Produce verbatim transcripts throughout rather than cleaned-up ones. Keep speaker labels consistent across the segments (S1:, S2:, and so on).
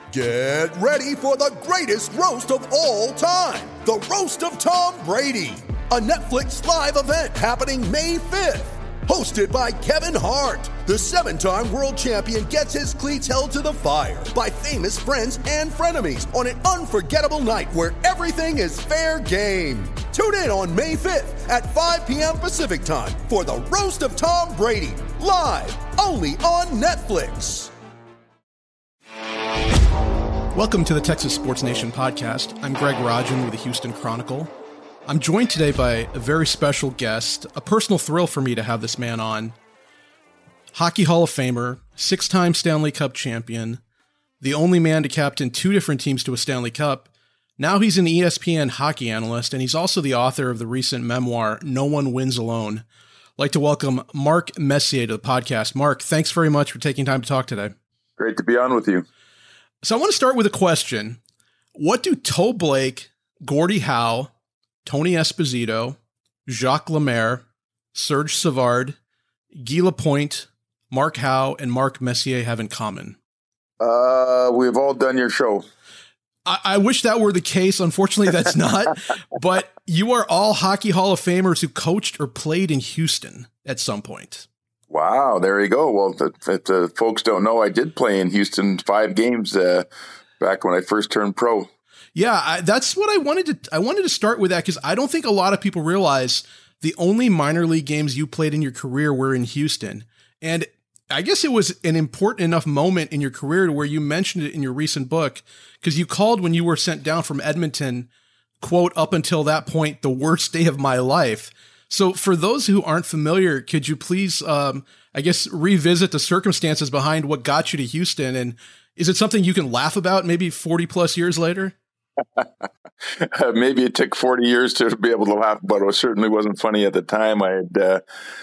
S1: Get ready for the greatest roast of all time, the Roast of Tom Brady, a Netflix live event happening May fifth. Hosted by Kevin Hart, the seven-time world champion gets his cleats held to the fire by famous friends and frenemies on an unforgettable night where everything is fair game. Tune in on May fifth at five p.m. Pacific time for the Roast of Tom Brady, live only on Netflix.
S2: Welcome to the Texas Sports Nation podcast. I'm Greg Rajan with the Houston Chronicle. I'm joined today by a very special guest, a personal thrill for me to have this man on. Hockey Hall of Famer, six-time Stanley Cup champion, the only man to captain two different teams to a Stanley Cup. Now he's an E S P N hockey analyst, and he's also the author of the recent memoir, No One Wins Alone. I'd like to welcome Mark Messier to the podcast. Mark, thanks very much for taking time to talk today.
S3: Great to be on with you.
S2: So I want to start with a question. What do Toe Blake, Gordie Howe, Tony Esposito, Jacques Lemaire, Serge Savard, Guy Lapointe, Mark Howe, and Mark Messier have in common?
S3: Uh, we've all done your show.
S2: I, I wish that were the case. Unfortunately, that's not. But you are all Hockey Hall of Famers who coached or played in Houston at some point.
S3: Wow, there you go. Well, if, if the folks don't know, I did play in Houston five games uh, back when I first turned pro.
S2: Yeah, I, that's what I wanted to. I wanted to start with that because I don't think a lot of people realize the only minor league games you played in your career were in Houston, and I guess it was an important enough moment in your career to where you mentioned it in your recent book because you called when you were sent down from Edmonton, quote, up until that point, the worst day of my life. So for those who aren't familiar, could you please, um, I guess, revisit the circumstances behind what got you to Houston? And is it something you can laugh about maybe forty plus years later?
S3: uh, maybe it took forty years to be able to laugh, but it certainly wasn't funny at the time. I had, uh,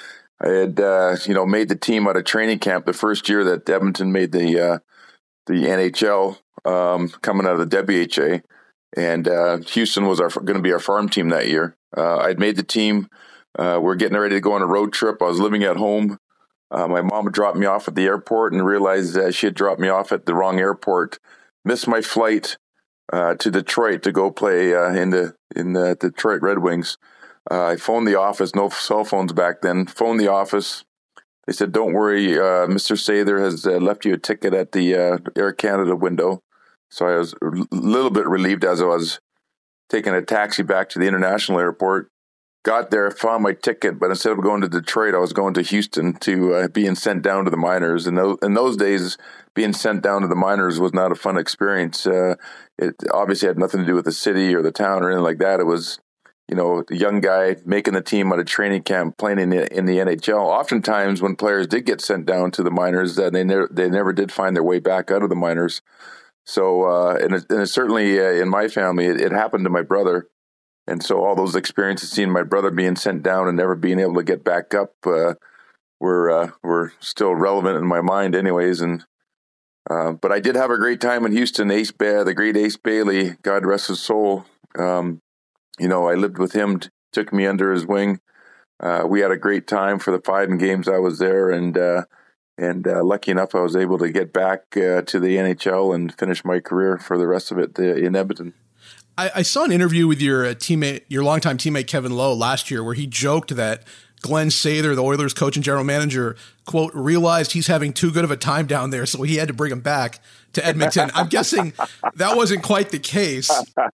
S3: I had, uh, you know, made the team out of training camp the first year that Edmonton made the uh, the N H L, um, coming out of the W H A, and uh, Houston was our going to be our farm team that year. Uh, I'd made the team. Uh, we're getting ready to go on a road trip. I was living at home. Uh, my mom dropped me off at the airport and realized that she had dropped me off at the wrong airport. Missed my flight uh, to Detroit to go play uh, in the in the Detroit Red Wings. Uh, I phoned the office. No cell phones back then. Phoned the office. They said, "Don't worry, uh, Mister Sather has uh, left you a ticket at the uh, Air Canada window." So I was a little bit relieved as I was taking a taxi back to the international airport. Got there, found my ticket, but instead of going to Detroit, I was going to Houston to uh, being sent down to the minors. And those, in those days, being sent down to the minors was not a fun experience. Uh, it obviously had nothing to do with the city or the town or anything like that. It was, you know, a young guy making the team out of training camp, playing in the, in the N H L. Oftentimes, when players did get sent down to the minors, uh, they never they never did find their way back out of the minors. So, uh, and, it, and it certainly uh, in my family, it, it happened to my brother. And so all those experiences, seeing my brother being sent down and never being able to get back up, uh, were uh, were still relevant in my mind, anyways. And uh, but I did have a great time in Houston. Ace Ba- the great Ace Bailey, God rest his soul. Um, you know, I lived with him, t- took me under his wing. Uh, we had a great time for the five games I was there, and uh, and uh, lucky enough, I was able to get back uh, to the N H L and finish my career for the rest of it uh, in Edmonton.
S2: I, I saw an interview with your uh, teammate, your longtime teammate Kevin Lowe last year, where he joked that Glenn Sather, the Oilers coach and general manager, quote, realized he's having too good of a time down there, so he had to bring him back to Edmonton. I'm guessing that wasn't quite the case.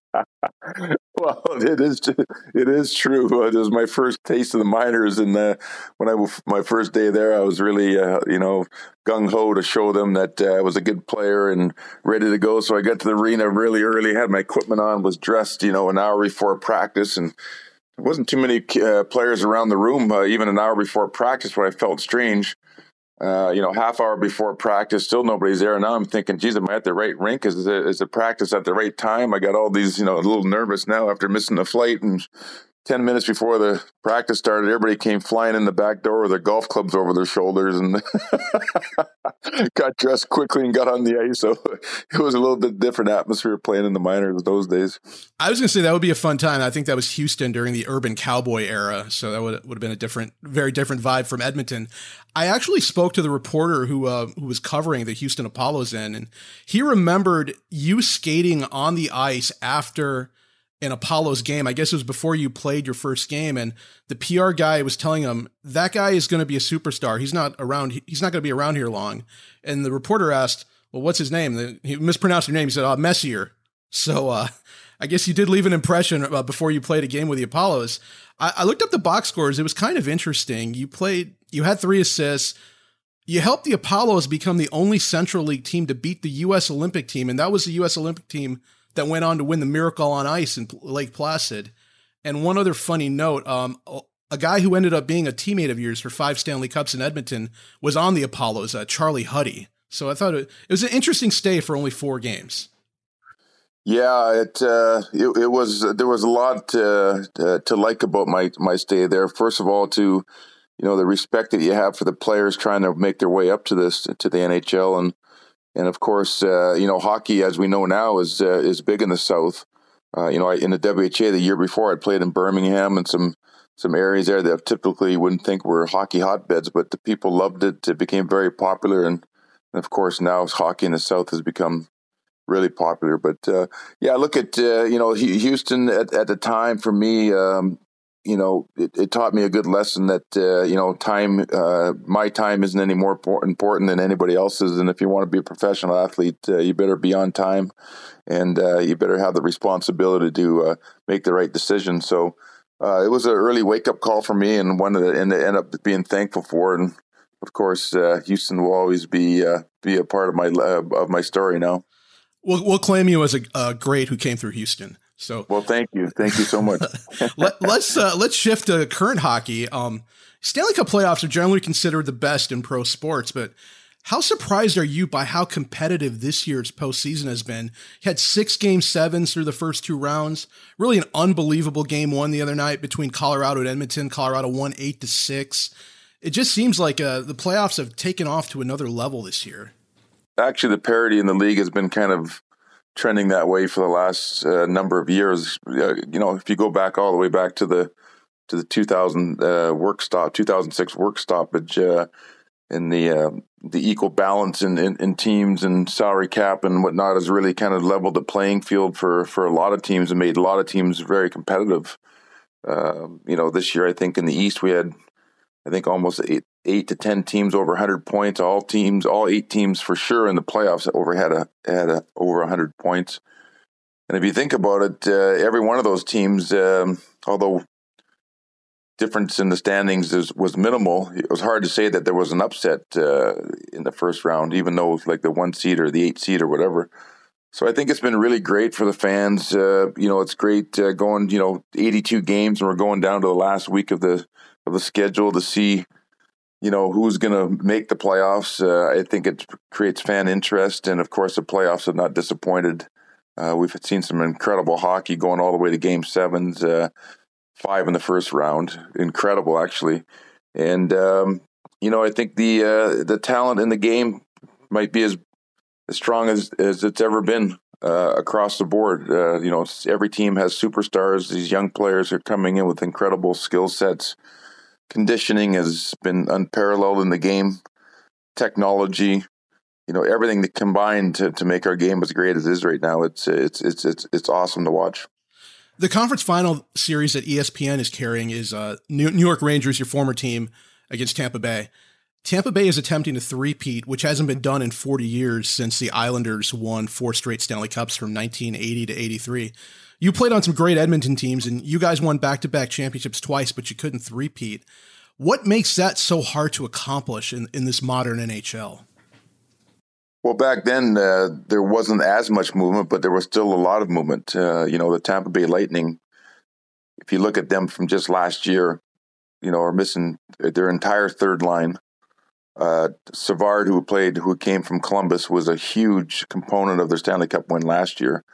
S3: Well, it is. It is true. It was my first taste of the minors, and uh, when I my first day there, I was really, uh, you know, gung ho to show them that uh, I was a good player and ready to go. So I got to the arena really early, had my equipment on, was dressed, you know, an hour before practice, and there wasn't too many uh, players around the room, uh, even an hour before practice, where I felt strange. Uh, you know, half hour before practice, still nobody's there. And now I'm thinking, geez, am I at the right rink? Is the, is the practice at the right time? I got all these, you know, a little nervous now after missing the flight and ten minutes before the practice started, everybody came flying in the back door with their golf clubs over their shoulders and got dressed quickly and got on the ice. So it was a little bit different atmosphere playing in the minors those days.
S2: I was going to say that would be a fun time. I think that was Houston during the urban cowboy era. So that would, would have been a different, very different vibe from Edmonton. I actually spoke to the reporter who uh, who was covering the Houston Apollos then, and he remembered you skating on the ice after an Apollos game. I guess it was before you played your first game, and the P R guy was telling him that guy is going to be a superstar. He's not around. He's not going to be around here long. And the reporter asked, "Well, what's his name?" He mispronounced your name. He said, "Oh, Messier." So uh, I guess you did leave an impression uh, before you played a game with the Apollos. I, I looked up the box scores. It was kind of interesting. You played. You had three assists. You helped the Apollos become the only Central League team to beat the U S Olympic team, and that was the U S Olympic team that went on to win the Miracle on Ice in Lake Placid. And one other funny note, um, a guy who ended up being a teammate of yours for five Stanley Cups in Edmonton was on the Apollos, uh, Charlie Huddy. So I thought it, it was an interesting stay for only four games.
S3: Yeah, it, uh, it it was there was a lot uh, uh, to like about my my stay there. First of all, to you know the respect that you have for the players trying to make their way up to this to the N H L, and and of course uh, you know hockey, as we know now, is uh, is big in the South. Uh, you know, I, in the W H A the year before, I played in Birmingham and some some areas there that typically you wouldn't think were hockey hotbeds, but the people loved it. It became very popular, and, and of course now hockey in the South has become really popular. But uh, yeah, look at uh, you know Houston at, at the time for me. Um, you know, it, it taught me a good lesson that uh, you know time. Uh, my time isn't any more important than anybody else's, and if you want to be a professional athlete, uh, you better be on time, and uh, you better have the responsibility to uh, make the right decision. So uh, it was an early wake up call for me, and one that I end up being thankful for. And of course, uh, Houston will always be uh, be a part of my uh, of my story now.
S2: We'll, we'll claim you as a, a great who came through Houston. So,
S3: well, thank you, thank you so much.
S2: Let, let's uh, let's shift to current hockey. Um, Stanley Cup playoffs are generally considered the best in pro sports, but how surprised are you by how competitive this year's postseason has been? You had six game sevens through the first two rounds. Really, an unbelievable game one the other night between Colorado and Edmonton. Colorado won eight to six. It just seems like uh, the playoffs have taken off to another level this year.
S3: Actually, the parity in the league has been kind of trending that way for the last uh, number of years. Uh, you know, if you go back all the way back to the to the two thousand uh, work stop, two thousand six work stoppage, uh, and the uh, the equal balance in, in, in teams and salary cap and whatnot has really kind of leveled the playing field for for a lot of teams and made a lot of teams very competitive. Uh, you know, this year I think in the East we had I think almost eight, eight to ten teams over one hundred points. All teams, all eight teams for sure in the playoffs over had a had a, over one hundred points. And if you think about it, uh, every one of those teams, um, although difference in the standings is, was minimal, it was hard to say that there was an upset uh, in the first round, even though it was like the one seed or the eight seed or whatever. So I think it's been really great for the fans. Uh, you know, it's great uh, going, you know, eighty-two games, and we're going down to the last week of the of the schedule to see, you know, who's going to make the playoffs. Uh, I think it creates fan interest, and of course, the playoffs have not disappointed. Uh, we've seen some incredible hockey going all the way to Game Sevens, uh, five in the first round, incredible actually. And um, you know, I think the uh, the talent in the game might be as as strong as as it's ever been uh, across the board. Uh, you know, every team has superstars. These young players are coming in with incredible skill sets. Conditioning has been unparalleled in the game. Technology, you know, everything that combined to, to make our game as great as it is right now. It's it's it's it's it's awesome to watch.
S2: The conference final series that E S P N is carrying is uh, New York Rangers, your former team, against Tampa Bay. Tampa Bay is attempting to three-peat, which hasn't been done in forty years since the Islanders won four straight Stanley Cups from nineteen eighty to eighty-three. You played on some great Edmonton teams, and you guys won back-to-back championships twice, but you couldn't three-peat. What makes that so hard to accomplish in, in this modern N H L?
S3: Well, back then, uh, there wasn't as much movement, but there was still a lot of movement. Uh, you know, the Tampa Bay Lightning, if you look at them from just last year, you know, are missing their entire third line. Uh, Savard, who played, who came from Columbus, was a huge component of their Stanley Cup win last year.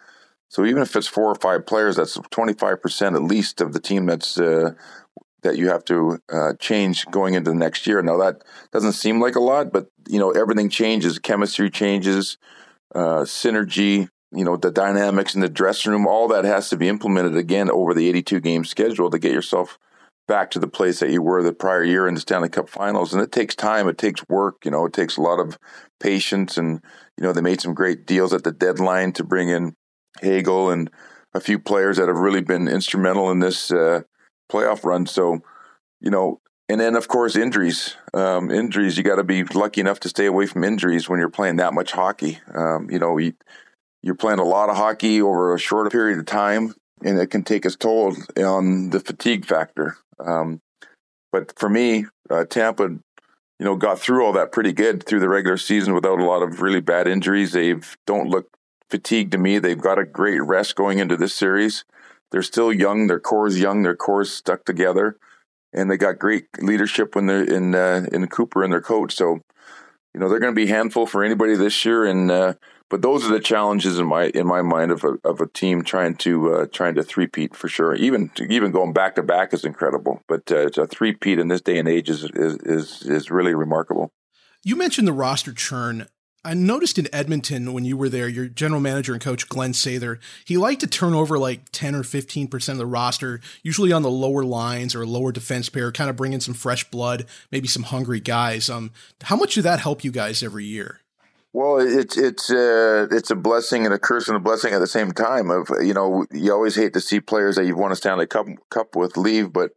S3: So even if it's four or five players, that's twenty-five percent at least of the team that's uh, that you have to uh, change going into the next year. Now that doesn't seem like a lot, but you know everything changes, chemistry changes, uh, synergy. You know the dynamics in the dressing room. All that has to be implemented again over the eighty-two game schedule to get yourself back to the place that you were the prior year in the Stanley Cup Finals. And it takes time. It takes work. You know, it takes a lot of patience. And you know they made some great deals at the deadline to bring in Hagel and a few players that have really been instrumental in this uh, playoff run. So, you know, and then of course injuries. Um, injuries, you got to be lucky enough to stay away from injuries when you're playing that much hockey. Um, you know, you, you're playing a lot of hockey over a short period of time, and it can take its toll on the fatigue factor. Um, but for me, uh, Tampa, you know, got through all that pretty good through the regular season without a lot of really bad injuries. They don't look fatigued to me. They've got a great rest going into this series. They're still young. Their core is young. Their core is stuck together, and they got great leadership when they're in uh, in Cooper and their coach. So, you know, they're going to be a handful for anybody this year. And uh, but those are the challenges in my in my mind of a of a team trying to uh, trying to three-peat for sure. Even even going back to back is incredible, but uh, a three-peat in this day and age is is is, is really remarkable.
S2: You mentioned the roster churn. I noticed in Edmonton when you were there, your general manager and coach, Glenn Sather, he liked to turn over like ten or fifteen percent of the roster, usually on the lower lines or lower defense pair, kind of bring in some fresh blood, maybe some hungry guys. Um, how much did that help you guys every year?
S3: Well, it's it's uh, it's a blessing and a curse and a blessing at the same time. Of you know, you always hate to see players that you've won a Stanley Cup Cup with leave, but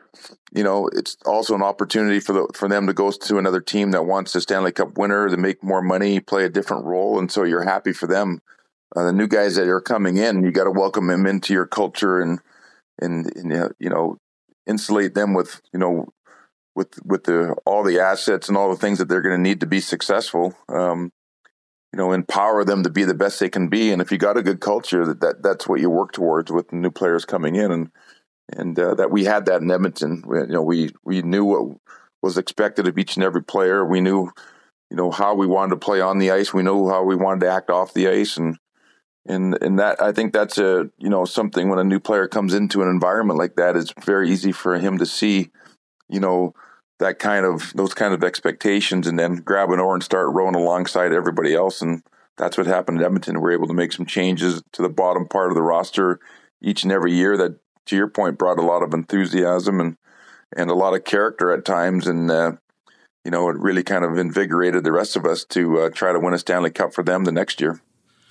S3: you know, it's also an opportunity for the for them to go to another team that wants the Stanley Cup winner to make more money, play a different role, and so you're happy for them. Uh, the new guys that are coming in, you got to welcome them into your culture and and, and you know, insulate them with you know with with the all the assets and all the things that they're going to need to be successful. Um, you know, empower them to be the best they can be, and if you got a good culture, that, that that's what you work towards with new players coming in. And. And uh, that we had that in Edmonton. We, you know, we we knew what was expected of each and every player. We knew, you know, how we wanted to play on the ice. We knew how we wanted to act off the ice, and and and that I think that's a you know something when a new player comes into an environment like that, it's very easy for him to see, you know, that kind of those kind of expectations, and then grab an oar and start rowing alongside everybody else. And that's what happened in Edmonton. We were able to make some changes to the bottom part of the roster each and every year that, to your point, brought a lot of enthusiasm and, and a lot of character at times. And, uh, you know, it really kind of invigorated the rest of us to uh, try to win a Stanley Cup for them the next year.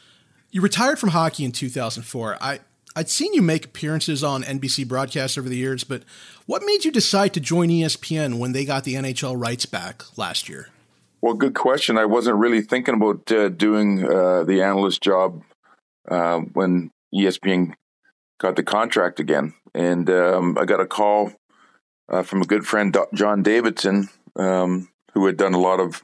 S2: You retired from hockey in two thousand four. I, I'd seen you make appearances on N B C broadcasts over the years, but what made you decide to join E S P N when they got the N H L rights back last year?
S3: Well, good question. I wasn't really thinking about uh, doing uh, the analyst job uh, when E S P N got the contract again. And um, I got a call uh, from a good friend, John Davidson, um, who had done a lot of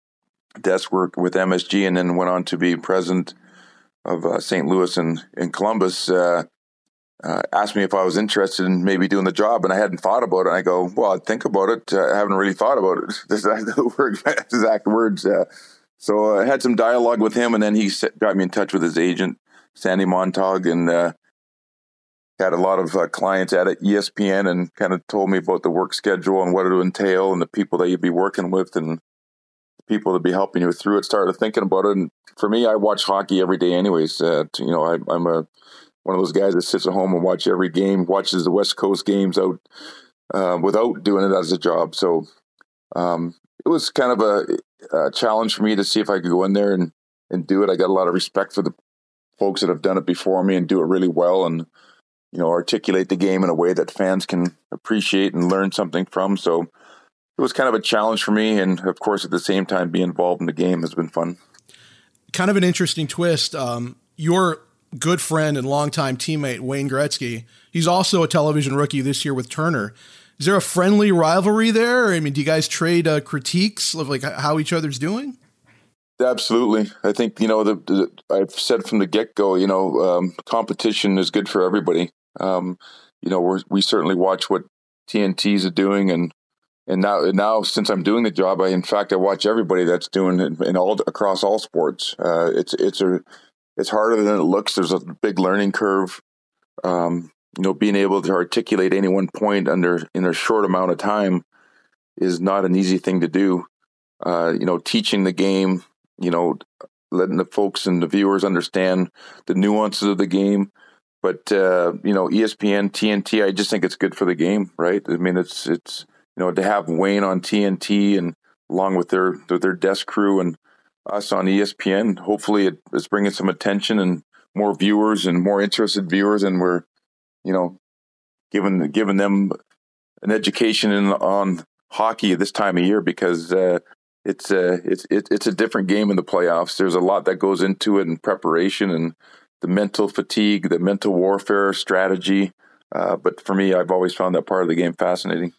S3: desk work with M S G and then went on to be president of uh, Saint Louis and, and Columbus, uh, uh, asked me if I was interested in maybe doing the job. And I hadn't thought about it. And I go, well, I'd think about it. Uh, I haven't really thought about it. That's the exact words. Uh, so I had some dialogue with him, and then he got me in touch with his agent, Sandy Montag, and uh, had a lot of uh, clients at E S P N, and kind of told me about the work schedule and what it would entail and the people that you'd be working with and the people that be helping you through it. Started thinking about it. And for me, I watch hockey every day anyways. Uh, to, you know, I, I'm a one of those guys that sits at home and watch every game, watches the West Coast games out uh, without doing it as a job. So um, it was kind of a, a challenge for me to see if I could go in there and, and do it. I got a lot of respect for the folks that have done it before me and do it really well, and you know, articulate the game in a way that fans can appreciate and learn something from. So it was kind of a challenge for me. And of course, at the same time, being involved in the game has been fun.
S2: Kind of an interesting twist. Um, your good friend and longtime teammate, Wayne Gretzky, he's also a television rookie this year with Turner. Is there a friendly rivalry there? I mean, do you guys trade uh, critiques of like how each other's doing?
S3: Absolutely. I think, you know, the, the I've said from the get-go, you know, um, competition is good for everybody. Um, you know, we're, we certainly watch what T N Ts are doing, and and now now since I'm doing the job, I in fact I watch everybody that's doing it in all across all sports. Uh, it's it's a it's harder than it looks. There's a big learning curve. Um, you know, being able to articulate any one point under in a short amount of time is not an easy thing to do. Uh, you know, teaching the game, you know, letting the folks and the viewers understand the nuances of the game. But, uh, you know, E S P N, T N T, I just think it's good for the game, right? I mean, it's, it's you know, to have Wayne on T N T and along with their, their, their desk crew and us on E S P N, hopefully it, it's bringing some attention and more viewers and more interested viewers. And we're, you know, giving, giving them an education in, on hockey this time of year because uh, it's, uh, it's, it, it's a different game in the playoffs. There's a lot that goes into it in preparation and the mental fatigue, the mental warfare strategy. Uh, but for me, I've always found that part of the game fascinating.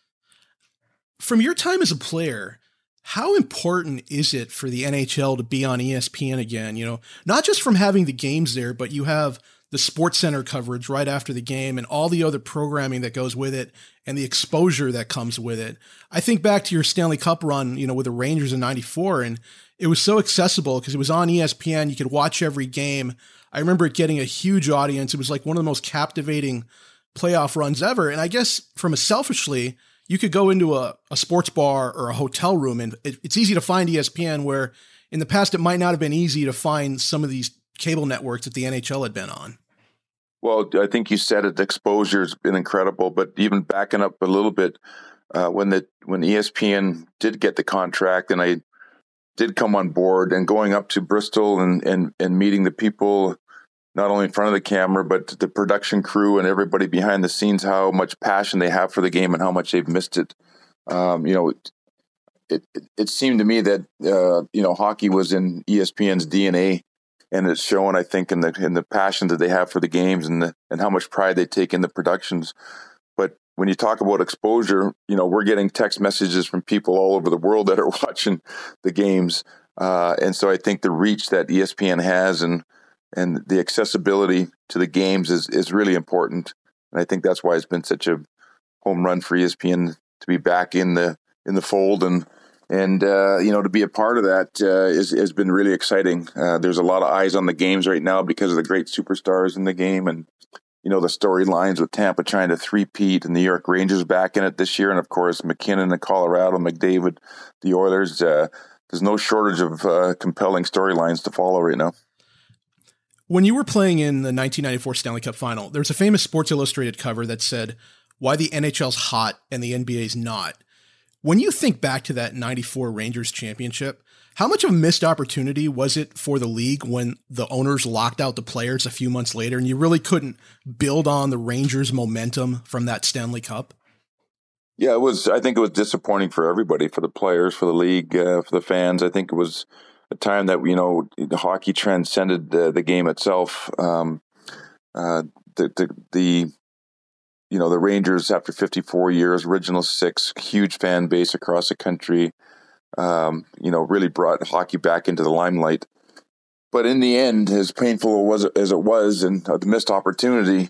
S2: From your time as a player, how important is it for the N H L to be on E S P N again? You know, not just from having the games there, but you have the Sports Center coverage right after the game and all the other programming that goes with it and the exposure that comes with it. I think back to your Stanley Cup run, you know, with the Rangers in ninety-four, and it was so accessible because it was on E S P N. You could watch every game. I remember it getting a huge audience. It was like one of the most captivating playoff runs ever. And I guess from a selfishly, you could go into a, a sports bar or a hotel room and it, it's easy to find E S P N where in the past it might not have been easy to find some of these cable networks that the N H L had been on.
S3: Well, I think you said it, the exposure's been incredible, but even backing up a little bit, uh, when the, when E S P N did get the contract and I did come on board and going up to Bristol and, and, and meeting the people, not only in front of the camera, but the production crew and everybody behind the scenes, how much passion they have for the game and how much they've missed it. Um, you know, it, it, it seemed to me that, uh, you know, hockey was in E S P N's D N A, and it's shown, I think, in the, in the passion that they have for the games and the, and how much pride they take in the productions. But when you talk about exposure, you know, we're getting text messages from people all over the world that are watching the games. Uh, and so I think the reach that E S P N has and, and the accessibility to the games is, is really important. And I think that's why it's been such a home run for E S P N to be back in the, in the fold and, and, uh, you know, to be a part of that, uh, is, has been really exciting. Uh, there's a lot of eyes on the games right now because of the great superstars in the game. And, you know, the storylines with Tampa trying to three-peat and the New York Rangers back in it this year. And of course, McKinnon in Colorado, McDavid, the Oilers, uh, there's no shortage of, uh, compelling storylines to follow right now.
S2: When you were playing in the nineteen ninety-four Stanley Cup final, there's a famous Sports Illustrated cover that said, why the N H L's hot and the N B A's not. When you think back to that ninety-four Rangers championship, how much of a missed opportunity was it for the league when the owners locked out the players a few months later and you really couldn't build on the Rangers' momentum from that Stanley Cup?
S3: Yeah, it was, I think it was disappointing for everybody, for the players, for the league, uh, for the fans. I think it was a time that, you know, the hockey transcended the, the game itself. Um, uh, the, the, the, you know, the Rangers, after fifty-four years, original six, huge fan base across the country, um, you know, really brought hockey back into the limelight. But in the end, as painful as it was, as it was and the missed opportunity,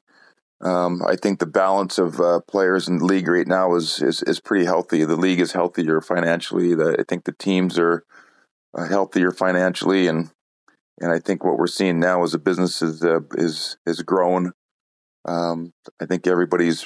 S3: um, I think the balance of uh, players in the league right now is, is, is pretty healthy. The league is healthier financially. The, I think the teams are Uh, healthier financially, and and I think what we're seeing now is the business is uh, is is grown. Um, I think everybody's,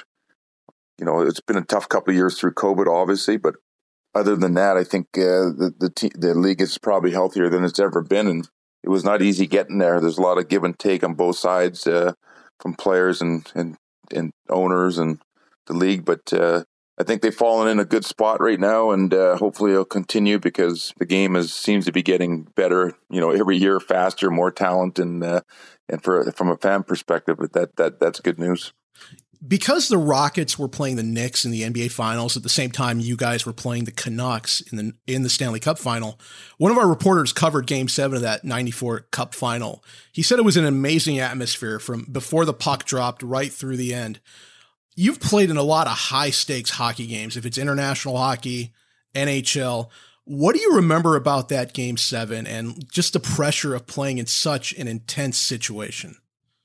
S3: you know, it's been a tough couple of years through COVID, obviously, but other than that, I think uh, the the, te- the league is probably healthier than it's ever been, and it was not easy getting there. There's a lot of give and take on both sides uh, from players and, and and owners and the league, but. Uh, I think they've fallen in a good spot right now, and uh, hopefully it'll continue because the game is seems to be getting better. You know, every year, faster, more talent, and uh, and for from a fan perspective, that that that's good news.
S2: Because the Rockets were playing the Knicks in the N B A Finals at the same time you guys were playing the Canucks in the in the Stanley Cup Final, one of our reporters covered Game Seven of that ninety-four Cup Final. He said it was an amazing atmosphere from before the puck dropped right through the end. You've played in a lot of high-stakes hockey games, if it's international hockey, N H L. What do you remember about that Game seven and just the pressure of playing in such an intense situation?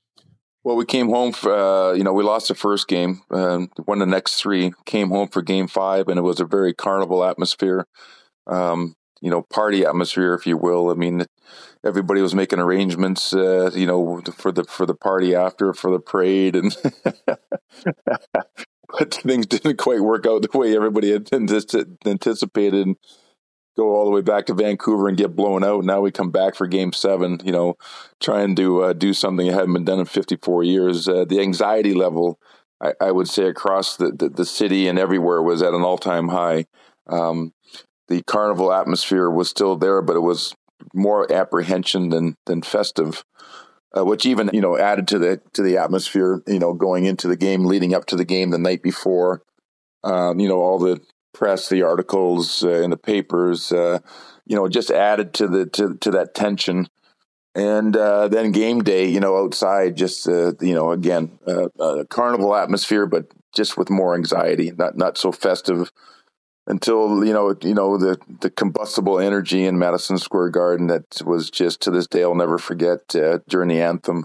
S3: Well, we came home, for, uh, you know, we lost the first game, uh, won the next three, came home for Game five, and it was a very carnival atmosphere. Um, you know, party atmosphere, if you will. I mean, everybody was making arrangements, uh, you know, for the for the party after, for the parade, and but things didn't quite work out the way everybody had anticipated. And go all the way back to Vancouver and get blown out. Now we come back for Game Seven, you know, trying to uh, do something that hadn't been done in fifty-four years. Uh, the anxiety level, I, I would say, across the, the, the city and everywhere was at an all-time high. Um, the carnival atmosphere was still there, but it was more apprehension than than festive, uh, which even, you know, added to the to the atmosphere, you know, going into the game, leading up to the game the night before. Um, you know, all the press, the articles uh, in the papers, uh, you know, just added to the to, to that tension. And uh, then game day, you know, outside, just uh, you know, again, uh, a carnival atmosphere, but just with more anxiety, not not so festive. Until you know, you know, the the combustible energy in Madison Square Garden that was just, to this day, I'll never forget, uh, during the anthem.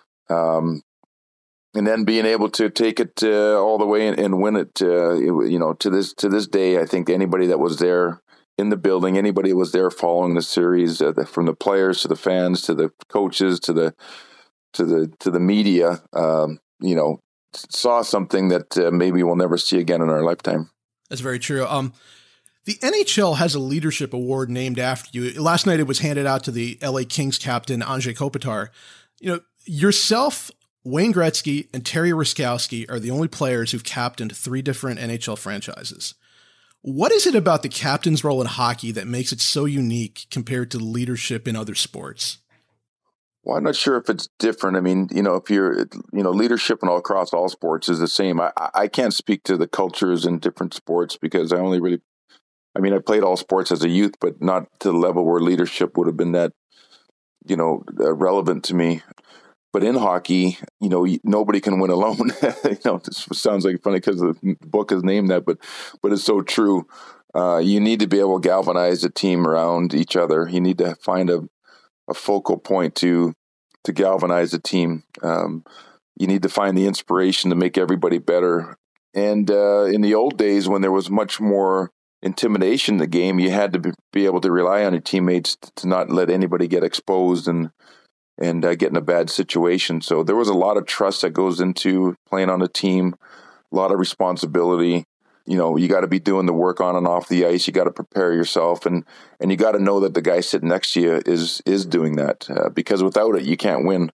S3: Um, And then being able to take it uh, all the way and, and win it, uh, it, you know, to this to this day, I think anybody that was there in the building, anybody that was there following the series, uh, the, from the players to the fans to the coaches to the to the to the media, um, you know, saw something that uh, maybe we'll never see again in our lifetime.
S2: That's very true. Um, the N H L has a leadership award named after you. Last night, it was handed out to the L A Kings captain Anze Kopitar. You know, yourself, Wayne Gretzky, and Terry Ruskowski are the only players who've captained three different N H L franchises. What is it about the captain's role in hockey that makes it so unique compared to leadership in other sports?
S3: Well, I'm not sure if it's different. I mean, you know, if you're, you know, leadership and all across all sports is the same. I, I can't speak to the cultures in different sports because I only really, I mean, I played all sports as a youth, but not to the level where leadership would have been that, you know, uh, relevant to me. But in hockey, you know, nobody can win alone. You know, this sounds like funny because the book is named that, but but it's so true. Uh, you need to be able to galvanize a team around each other. You need to find a, a focal point to to galvanize a team. Um, you need to find the inspiration to make everybody better. And uh, in the old days, when there was much more intimidation in the game, you had to be, be able to rely on your teammates to not let anybody get exposed and and uh, get in a bad situation. So there was a lot of trust that goes into playing on a team, a lot of responsibility. You know, you got to be doing the work on and off the ice. You got to prepare yourself, and and you got to know that the guy sitting next to you is is doing that, uh, because without it, you can't win.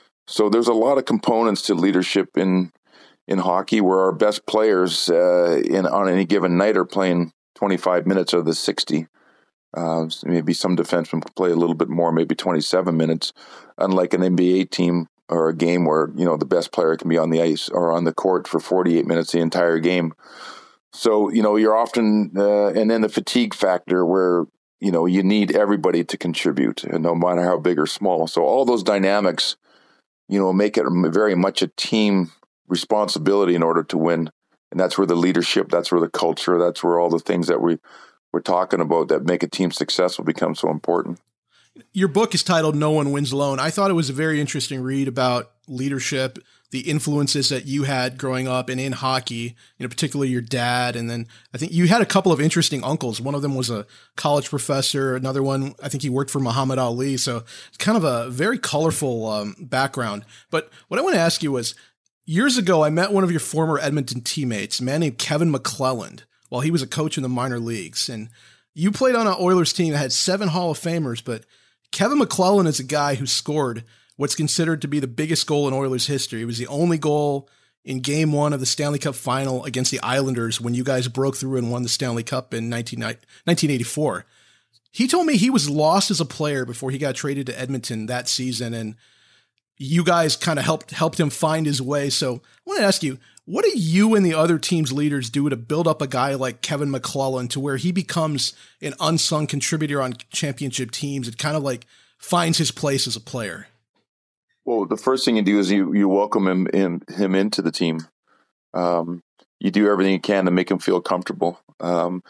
S3: So there's a lot of components to leadership in in hockey, where our best players uh, in on any given night are playing twenty-five minutes of the sixty. Uh, maybe some defensemen play a little bit more, maybe twenty-seven minutes, unlike an N B A team or a game where, you know, the best player can be on the ice or on the court for forty-eight minutes the entire game. So, you know, you're often, uh, and then the fatigue factor where, you know, you need everybody to contribute, no matter how big or small. So all those dynamics, you know, make it very much a team responsibility in order to win. And that's where the leadership, that's where the culture, that's where all the things that we, we're talking about that make a team successful become so important.
S2: Your book is titled No One Wins Alone. I thought it was a very interesting read about leadership, the influences that you had growing up and in hockey, you know, particularly your dad. And then I think you had a couple of interesting uncles. One of them was a college professor. Another one, I think he worked for Muhammad Ali. So it's kind of a very colorful um, background. But what I want to ask you was, years ago, I met one of your former Edmonton teammates, a man named Kevin McClelland, while he was a coach in the minor leagues. And you played on an Oilers team that had seven Hall of Famers, but Kevin McClelland is a guy who scored what's considered to be the biggest goal in Oilers history. It was the only goal in game one of the Stanley Cup final against the Islanders when you guys broke through and won the Stanley Cup in nineteen eighty-four. He told me he was lost as a player before he got traded to Edmonton that season, and you guys kind of helped helped him find his way. So I want to ask you, what do you and the other team's leaders do to build up a guy like Kevin McClelland to where he becomes an unsung contributor on championship teams and kind of like finds his place as a player?
S3: Well, the first thing you do is you, you welcome him in, him into the team. Um, you do everything you can to make him feel comfortable, um,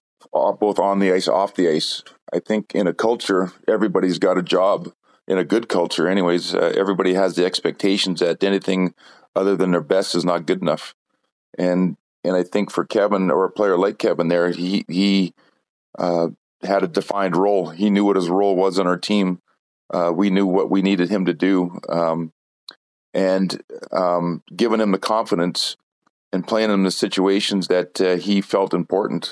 S3: both on the ice, off the ice. I think in a culture, everybody's got a job. In a good culture, anyways, uh, everybody has the expectations that anything other than their best is not good enough. And and I think for Kevin, or a player like Kevin there, he he uh, had a defined role. He knew what his role was on our team. Uh, we knew what we needed him to do. Um, and um, giving him the confidence and playing him in the situations that uh, he felt important.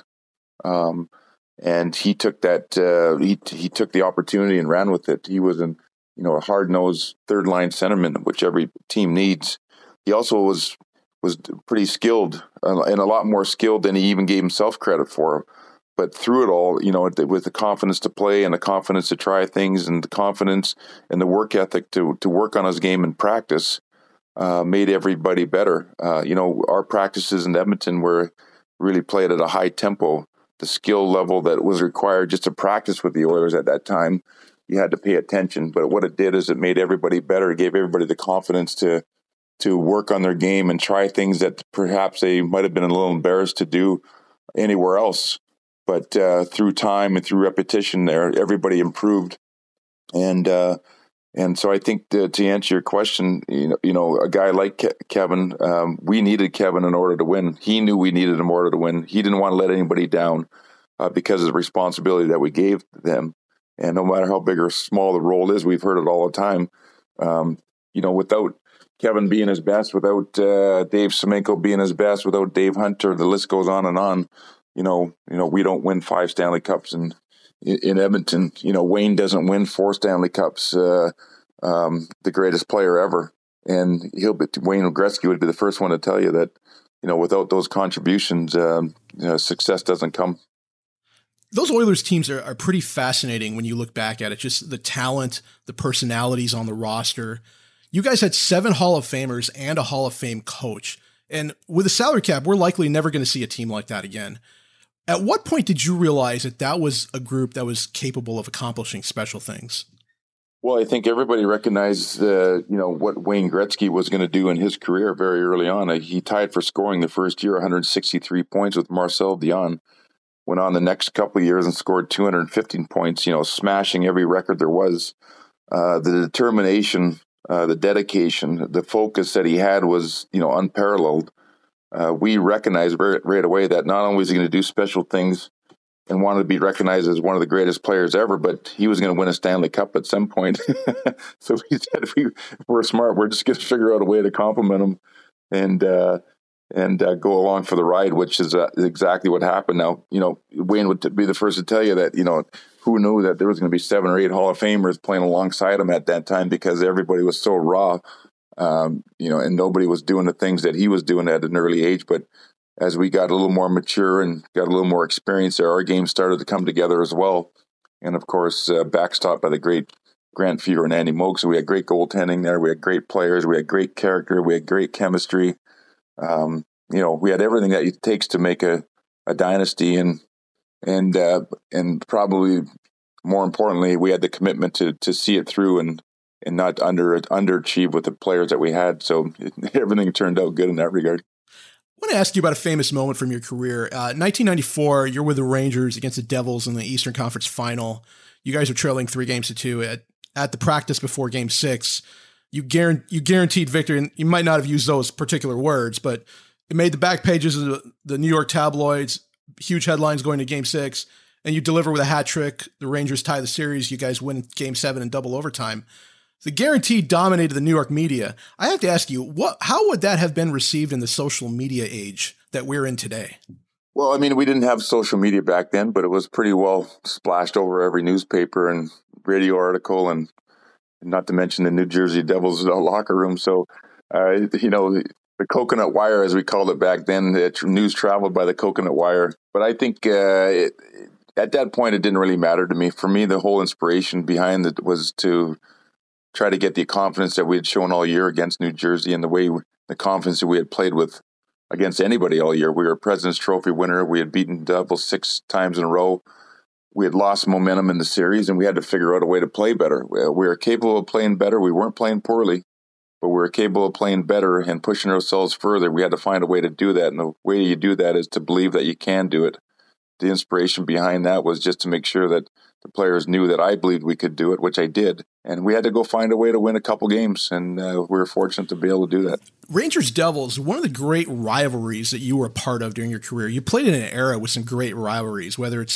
S3: Um, and he took that, uh, he, he took the opportunity and ran with it. He was an, you know, a hard-nosed third-line centerman, which every team needs. He also was was pretty skilled uh, and a lot more skilled than he even gave himself credit for. But through it all, you know, with the confidence to play and the confidence to try things and the confidence and the work ethic to to work on his game in practice, uh, made everybody better. Uh, you know, our practices in Edmonton were really played at a high tempo. The skill level that was required just to practice with the Oilers at that time, you had to pay attention. But what it did is it made everybody better. It gave everybody the confidence to to work on their game and try things that perhaps they might have been a little embarrassed to do anywhere else. But uh, through time and through repetition there, everybody improved. And uh, and so I think to, to answer your question, you know, you know, a guy like Ke- Kevin, um, we needed Kevin in order to win. He knew we needed him in order to win. He didn't want to let anybody down uh, because of the responsibility that we gave them. And no matter how big or small the role is, we've heard it all the time. Um, you know, without Kevin being his best, without uh, Dave Semenko being his best, without Dave Hunter, the list goes on and on. You know, you know, we don't win five Stanley Cups in in Edmonton. You know, Wayne doesn't win four Stanley Cups. Uh, um, the greatest player ever, and he'll be Wayne Gretzky would be the first one to tell you that. You know, without those contributions, um, you know, success doesn't come.
S2: Those Oilers teams are, are pretty fascinating when you look back at it. Just the talent, the personalities on the roster. You guys had seven Hall of Famers and a Hall of Fame coach. And with a salary cap, we're likely never going to see a team like that again. At what point did you realize that that was a group that was capable of accomplishing special things?
S3: Well, I think everybody recognized, uh, you know, what Wayne Gretzky was going to do in his career very early on. Uh, he tied for scoring the first year, one hundred sixty-three points with Marcel Dion. Went on the next couple of years and scored two hundred fifteen points, you know, smashing every record there was. Uh, the determination, uh, the dedication, the focus that he had was, you know, unparalleled. Uh, we recognized right, right away that not only was he going to do special things and wanted to be recognized as one of the greatest players ever, but he was going to win a Stanley Cup at some point. So we said, if, we, if we're smart, we're just going to figure out a way to compliment him and, uh, and uh, go along for the ride, which is uh, exactly what happened. Now, you know, Wayne would t- be the first to tell you that, you know, who knew that there was going to be seven or eight Hall of Famers playing alongside him at that time because everybody was so raw, um, you know, and nobody was doing the things that he was doing at an early age. But as we got a little more mature and got a little more experience there, our game started to come together as well. And of course, uh, backstopped by the great Grant Fuhr and Andy Moog. So we had great goaltending there. We had great players. We had great character. We had great chemistry. Um, you know, we had everything that it takes to make a, a dynasty, and and uh, and probably more importantly, we had the commitment to to see it through and and not under underachieve with the players that we had. So it, everything turned out good in that regard.
S2: I want to ask you about a famous moment from your career. Uh, nineteen ninety-four, you're with the Rangers against the Devils in the Eastern Conference Final. You guys are trailing three games to two at at the practice before Game Six. You guarant, you guaranteed victory, and you might not have used those particular words, but it made the back pages of the, the New York tabloids, huge headlines going to Game Six, and you deliver with a hat trick. The Rangers tie the series. You guys win Game Seven in double overtime. The guarantee dominated the New York media. I have to ask you, what? How would that have been received in the social media age that we're in today?
S3: Well, I mean, we didn't have social media back then, but it was pretty well splashed over every newspaper and radio article, and not to mention the New Jersey Devils locker room. So, uh, you know, the, the coconut wire, as we called it back then, the news traveled by the coconut wire. But I think uh, it, at that point, it didn't really matter to me. For me, the whole inspiration behind it was to try to get the confidence that we had shown all year against New Jersey, and the way the confidence that we had played with against anybody all year. We were a President's Trophy winner. We had beaten Devils six times in a row. We had lost momentum in the series, and we had to figure out a way to play better. We were capable of playing better. We weren't playing poorly, but we were capable of playing better and pushing ourselves further. We had to find a way to do that, and the way you do that is to believe that you can do it. The inspiration behind that was just to make sure that the players knew that I believed we could do it, which I did. And we had to go find a way to win a couple games, and uh, we were fortunate to be able to do that.
S2: Rangers Devils, one of the great rivalries that you were a part of during your career. You played in an era with some great rivalries, whether it's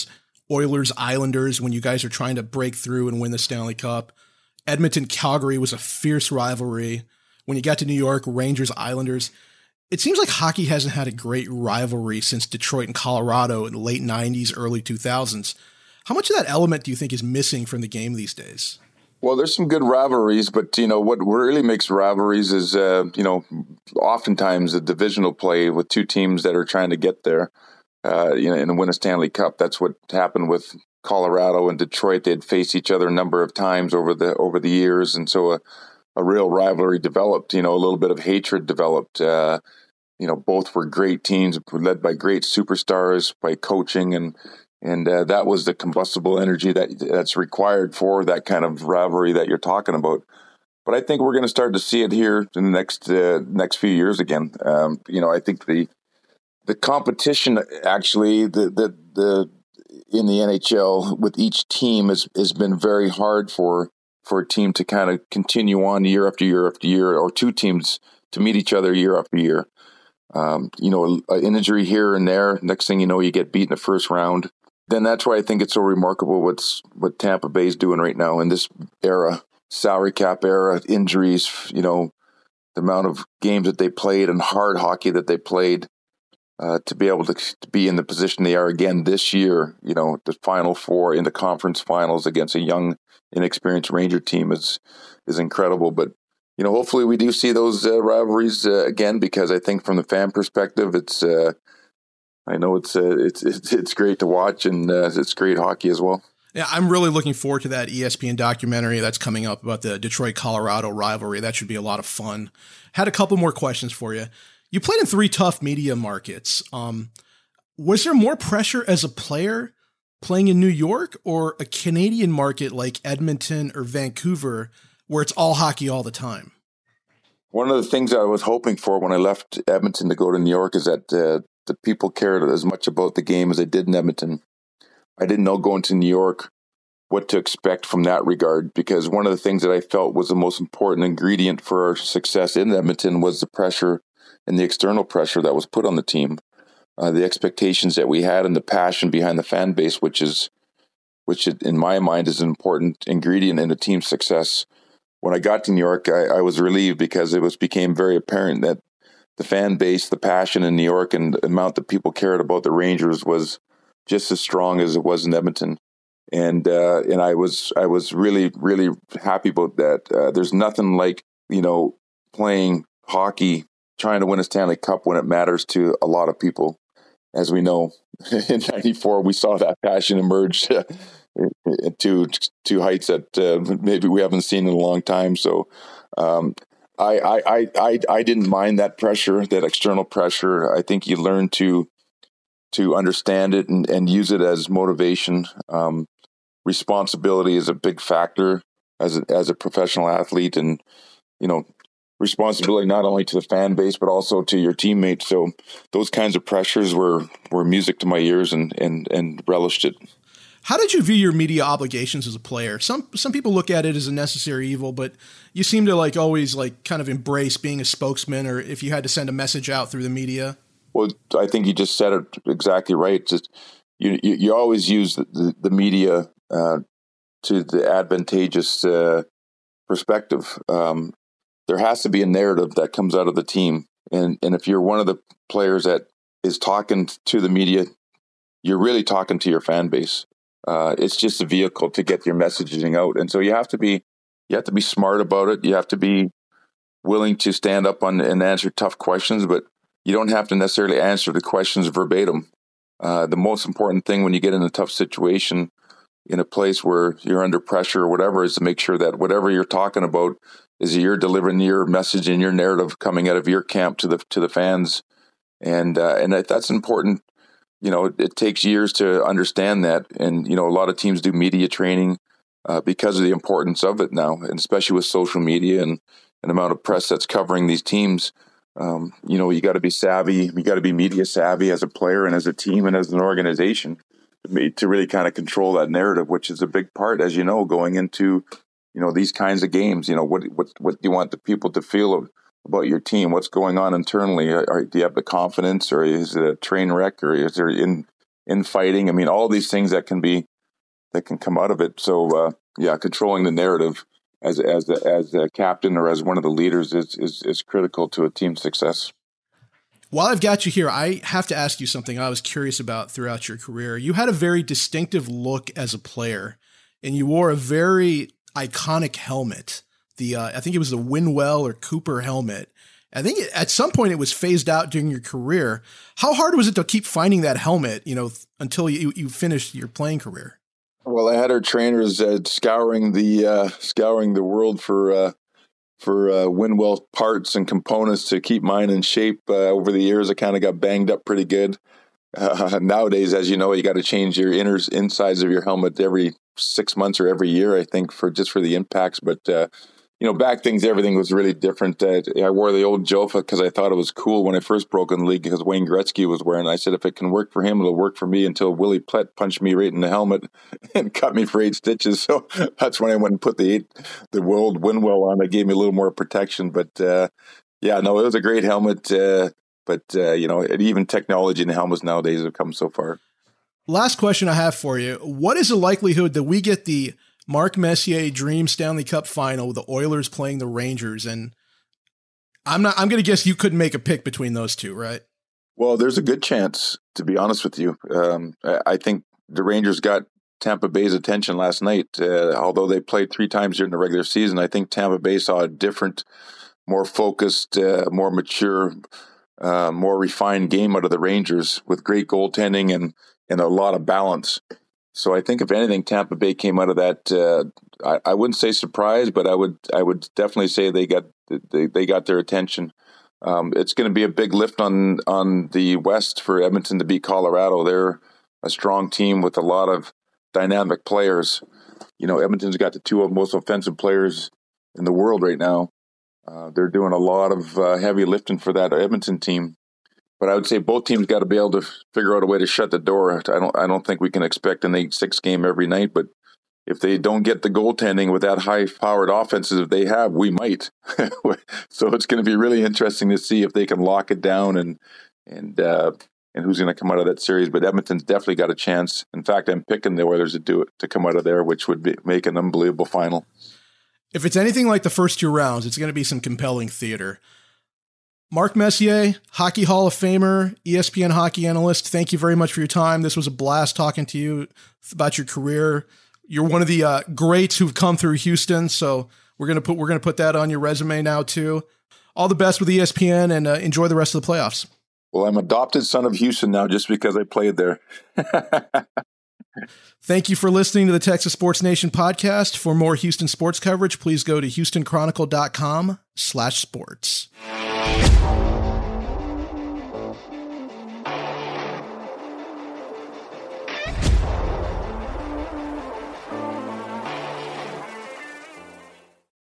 S2: Oilers Islanders when you guys are trying to break through and win the Stanley Cup. Edmonton Calgary was a fierce rivalry. When you got to New York, Rangers Islanders. It seems like hockey hasn't had a great rivalry since Detroit and Colorado in the late nineties, early two thousands. How much of that element do you think is missing from the game these days?
S3: Well, there's some good rivalries, but, you know, what really makes rivalries is, uh, you know, oftentimes a divisional play with two teams that are trying to get there, uh, you know, and win a Stanley Cup. That's what happened with Colorado and Detroit. They'd faced each other a number of times over the over the years, and so a, a real rivalry developed, you know, a little bit of hatred developed. Uh, you know, both were great teams led by great superstars, by coaching, and And uh, that was the combustible energy that that's required for that kind of rivalry that you're talking about. But I think we're going to start to see it here in the next uh, next few years again. Um, you know, I think the the competition actually the the the in the N H L with each team has has been very hard for for a team to kind of continue on year after year after year, or two teams to meet each other year after year. Um, you know, an injury here and there. Next thing you know, you get beat in the first round. Then that's why I think it's so remarkable what's what Tampa Bay is doing right now in this era, salary cap era, injuries, you know, the amount of games that they played and hard hockey that they played uh, to be able to, to be in the position they are again this year, you know, the Final Four in the conference finals against a young, inexperienced Ranger team is is incredible. But, you know, hopefully we do see those uh, rivalries uh, again, because I think from the fan perspective, it's uh, I know it's, uh, it's it's it's great to watch, and uh, it's great hockey as well.
S2: Yeah, I'm really looking forward to that E S P N documentary that's coming up about the Detroit-Colorado rivalry. That should be a lot of fun. Had a couple more questions for you. You played in three tough media markets. Um, was there more pressure as a player playing in New York or a Canadian market like Edmonton or Vancouver where it's all hockey all the time?
S3: One of the things I was hoping for when I left Edmonton to go to New York is that uh, the people cared as much about the game as they did in Edmonton. I didn't know going to New York what to expect from that regard, because one of the things that I felt was the most important ingredient for our success in Edmonton was the pressure and the external pressure that was put on the team, uh, the expectations that we had and the passion behind the fan base, which is, which in my mind is an important ingredient in the team's success. When I got to New York, I, I was relieved because it was became very apparent that the fan base, the passion in New York, and the amount that people cared about the Rangers was just as strong as it was in Edmonton. And uh, and I was I was really, really happy about that. Uh, there's nothing like, you know, playing hockey, trying to win a Stanley Cup when it matters to a lot of people. As we know, in ninety-four, we saw that passion emerge to to heights that uh, maybe we haven't seen in a long time. So um, I, I, I, I didn't mind that pressure, that external pressure. I think you learn to to understand it and, and use it as motivation. Um, responsibility is a big factor as a, as a professional athlete, and, you know, responsibility not only to the fan base, but also to your teammates. So those kinds of pressures were, were music to my ears, and, and, and relished it.
S2: How did you view your media obligations as a player? Some some people look at it as a necessary evil, but you seem to like always like kind of embrace being a spokesman, or if you had to send a message out through the media. Well,
S3: I think you just said it exactly right. Just, you, you you always use the, the, the media uh, to the advantageous uh, perspective. Um, there has to be a narrative that comes out of the team, and and if you're one of the players that is talking to the media, you're really talking to your fan base. Uh, it's just a vehicle to get your messaging out, and so you have to be you have to be smart about it. You have to be willing to stand up on and answer tough questions, but you don't have to necessarily answer the questions verbatim. Uh, the most important thing when you get in a tough situation in a place where you're under pressure or whatever is to make sure that whatever you're talking about is you're delivering your message and your narrative coming out of your camp to the to the fans, and uh, and that's important. You know, it takes years to understand that. And, you know, a lot of teams do media training uh, because of the importance of it now, and especially with social media and an amount of press that's covering these teams. Um, you know, you got to be savvy. You got to be media savvy as a player and as a team and as an organization to really kind of control that narrative, which is a big part, as you know, going into, you know, these kinds of games. You know, what what what do you want the people to feel of, about your team? What's going on internally? Are, do you have the confidence, or is it a train wreck, or is there in infighting. I mean, all these things that can be that can come out of it. So uh, yeah, controlling the narrative as as as a captain or as one of the leaders is is is critical to a team's success.
S2: While I've got you here, I have to ask you something I was curious about throughout your career. You had a very distinctive look as a player, and you wore a very iconic helmet. The uh, I think it was the Winwell or Cooper helmet. I think it, at some point it was phased out during your career. How hard was it to keep finding that helmet, you know, until you, you finished your playing career?
S3: Well, I had our trainers uh, scouring the uh, scouring the world for uh, for uh, Winwell parts and components to keep mine in shape. Uh, over the years, I kind of got banged up pretty good. Uh, nowadays, as you know, you got to change your inners, insides of your helmet every six months or every year, I think, for just for the impacts. But uh, you know, back things, everything was really different. Uh, I wore the old Jofa because I thought it was cool when I first broke in the league because Wayne Gretzky was wearing it. I said, if it can work for him, it'll work for me, until Willie Plett punched me right in the helmet and cut me for eight stitches. So that's when I went and put the eight, the old Winwell on. That gave me a little more protection. But uh, yeah, no, it was a great helmet. Uh, but, uh, you know, even technology in the helmets nowadays have come so far.
S2: Last question I have for you. What is the likelihood that we get the Mark Messier Dream Stanley Cup final with the Oilers playing the Rangers? And I'm not, I'm going to guess you couldn't make a pick between those two, right?
S3: Well, there's a good chance, to be honest with you. Um, I think the Rangers got Tampa Bay's attention last night. Uh, although they played three times during the regular season, I think Tampa Bay saw a different, more focused, uh, more mature, uh, more refined game out of the Rangers with great goaltending and, and a lot of balance. So I think if anything, Tampa Bay came out of that. Uh, I, I wouldn't say surprised, but I would I would definitely say they got they, they got their attention. Um, it's going to be a big lift on on the West for Edmonton to beat Colorado. They're a strong team with a lot of dynamic players. You know, Edmonton's got the two most offensive players in the world right now. Uh, they're doing a lot of uh, heavy lifting for that Edmonton team. But I would say both teams got to be able to figure out a way to shut the door. I don't. I don't think we can expect an eight six game every night. But if they don't get the goaltending with that high-powered offenses that they have, we might. So it's going to be really interesting to see if they can lock it down and and uh, and who's going to come out of that series. But Edmonton's definitely got a chance. In fact, I'm picking the Oilers to do it to come out of there, which would be, make an unbelievable final.
S2: If it's anything like the first two rounds, it's going to be some compelling theater. Mark Messier, Hockey Hall of Famer, E S P N hockey analyst, thank you very much for your time. This was a blast talking to you about your career. You're one of the uh, greats who've come through Houston, so we're gonna put we're gonna put that on your resume now too. All the best with E S P N, and uh, enjoy the rest of the playoffs.
S3: Well, I'm adopted son of Houston now just because I played there.
S2: Thank you for listening to the Texas Sports Nation podcast. For more Houston sports coverage, please go to houston chronicle dot com slash sports.